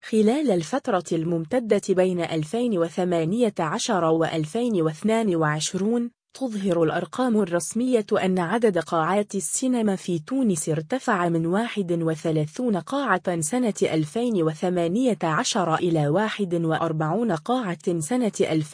خلال الفترة الممتدة بين 2018 و2022 تظهر الأرقام الرسمية أن عدد قاعات السينما في تونس ارتفع من 31 قاعة سنة 2018 إلى 41 قاعة سنة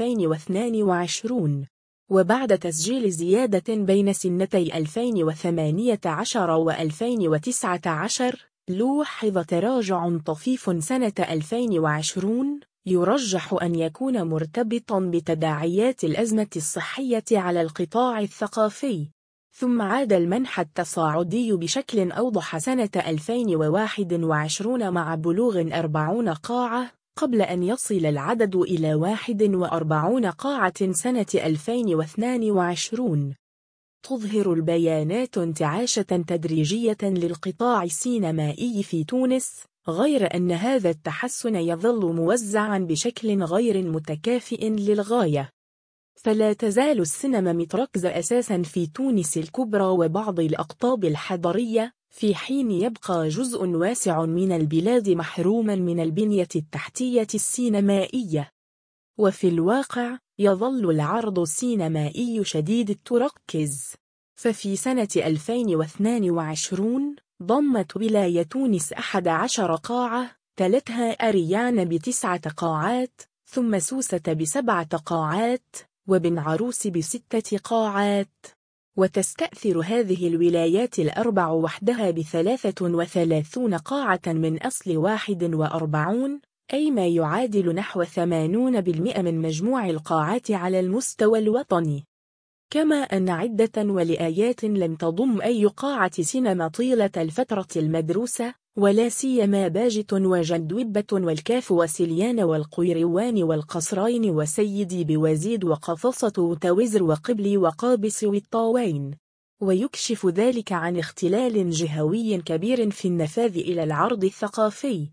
2022. وبعد تسجيل زيادة بين سنتي 2018 و2019 لوحظ تراجع طفيف سنة 2020 يرجح أن يكون مرتبطاً بتداعيات الأزمة الصحية على القطاع الثقافي، ثم عاد المنح التصاعدي بشكل أوضح سنة 2021 مع بلوغ 40 قاعة، قبل أن يصل العدد إلى 41 قاعة سنة 2022. تظهر البيانات انتعاشة تدريجية للقطاع السينمائي في تونس، غير أن هذا التحسن يظل موزعاً بشكل غير متكافئ للغاية. فلا تزال السينما متركزة أساساً في تونس الكبرى وبعض الأقطاب الحضرية، في حين يبقى جزء واسع من البلاد محروماً من البنية التحتية السينمائية. وفي الواقع يظل العرض السينمائي شديد التركيز، ففي سنة 2022 ضمت ولاية تونس 11 قاعة، تلتها أريان ب9 قاعات، ثم سوسة ب7 قاعات، وبن عروس ب6 قاعات. وتستأثر هذه الولايات الأربع وحدها ب33 قاعة من أصل 41، أي ما يعادل نحو 80% من مجموع القاعات على المستوى الوطني. كما أن عدة ولايات لم تضم أي قاعة سينما طيلة الفترة المدروسة، ولا سيما باجة وجندوبة والكاف وسليان والقيروان والقصرين وسيدي بوزيد وقفصة وتوزر وقبلي وقابس والطاوين. ويكشف ذلك عن اختلال جهوي كبير في النفاذ إلى العرض الثقافي.